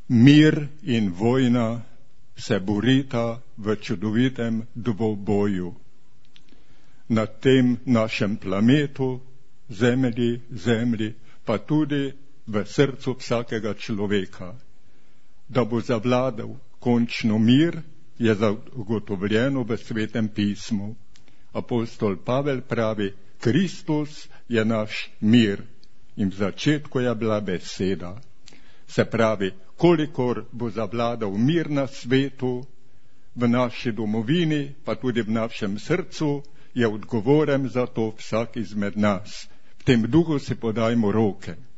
Mir in vojna se borita v čudovitem dvoboju. Na tem našem planetu, zemlji, pa tudi v srcu vsakega človeka. Da bo zavladal končno mir, je zagotovljeno v Svetem pismu. Apostol Pavel pravi, Kristus je naš mir. In v začetku je bila beseda. Se pravi, kolikor bo zavladal mir na svetu, v naši domovini, pa tudi v našem srcu, je odgovoren za to vsak izmed nas. V tem duhu si podajmo roke.